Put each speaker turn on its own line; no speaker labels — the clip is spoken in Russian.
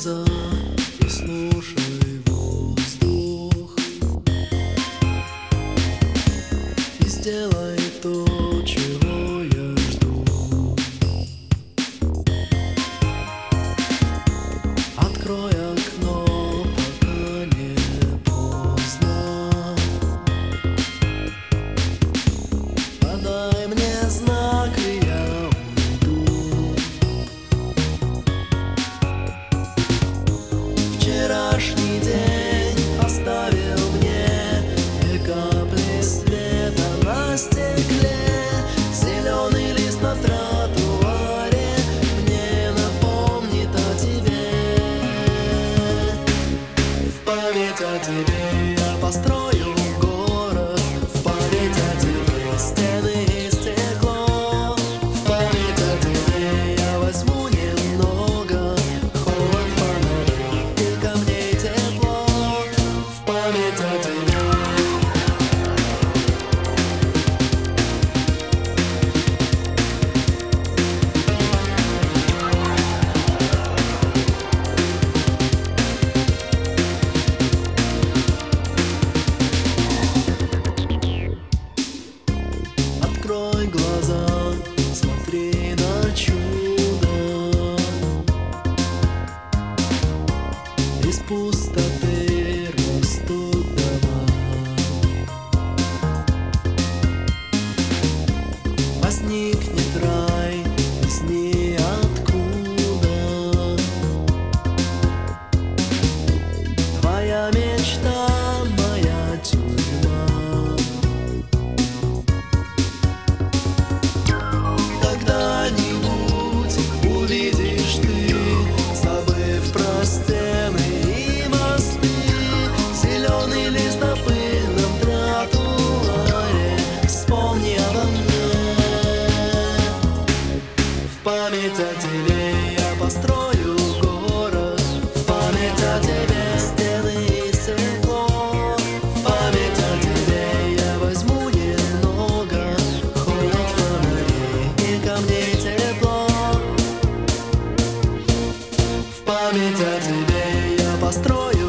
глаза и слушай воздух, и сделай то, чего я жду. Открой окно, пока не поздно. Подай мне знак, и я уйду. Вчерашний день оставил мне две капли света на стекле. Зеленый лист на тротуаре мне напомнит о тебе. В память о тебе я построю город, в память о тебе стены и стекло. В память о тебе я возьму немного холод фонарей и камней тепло. В память о тебе. Открой глаза, смотри на чудо. Из пустоты растут дома. Возникнет рай из ниоткуда. Твоя мечта, моя тюрьма. Когда-нибудь увидишь ты, забыв про стены и мосты, зеленый лист на пыльном тротуаре. Вспомни обо мне. В память о тебе я построю город, в память о тебе стены и стекло. В память о тебе я возьму немного холод фонарей и камней тепло. В память о тебе я построю